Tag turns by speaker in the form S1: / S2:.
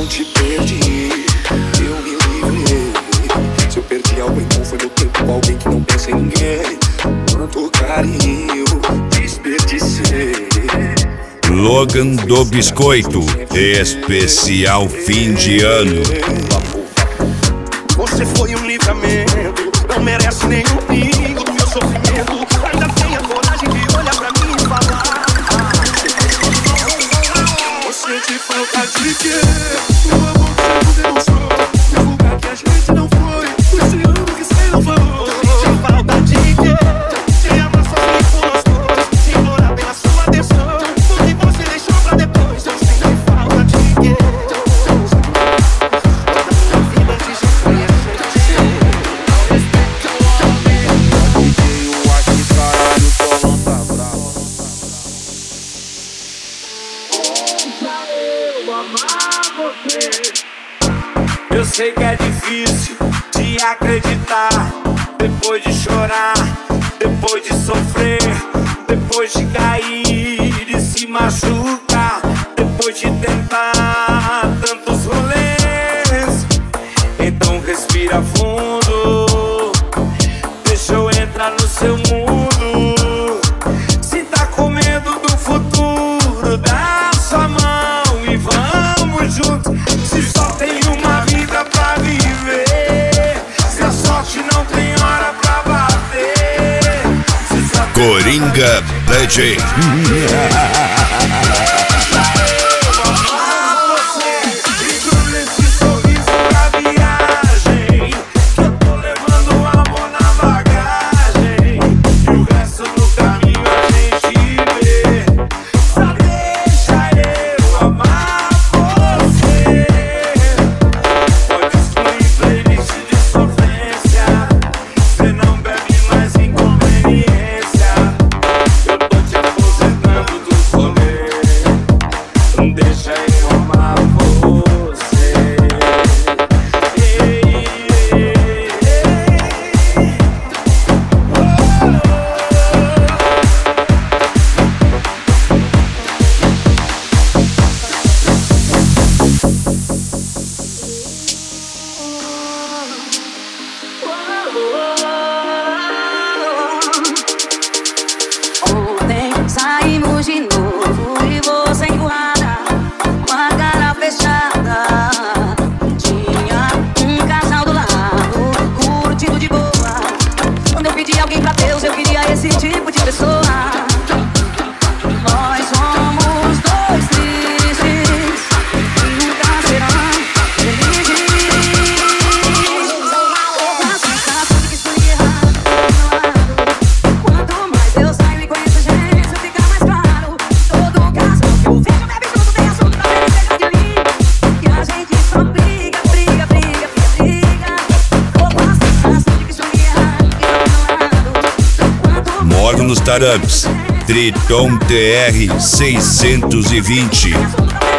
S1: te perdi, eu me livrei. Se eu perdi algo então foi meu tempo com alguém que não pensa em ninguém. Quanto carinho desperdicei.
S2: Logan do Biscoito, especial fim de ano.
S1: Você foi um livramento, não merece nenhum pingo do meu sofrimento. Ainda tem a coragem de olhar pra mim e falar: você te falta de quê? O amor que você demonstrou, divulgar que a gente não foi, o te amo que você não falou. Você te falta de quê? Te ama só se for nós dois, se implorar pela sua atenção, o que você deixou pra depois. Eu sei que falta de quê?
S3: Eu sei que é difícil de acreditar, depois de chorar, depois de sofrer, depois de cair e se machucar, depois de tentar tantos rolês. Então respira fundo, deixa eu entrar no seu mundo. Se tá com medo do futuro, dá sua mão e vamos juntos. Se só tem uma vida pra viver, se a sorte não tem hora pra bater, se só tem
S2: Coringa DJ. Nos Tarampes, Triton TR 620.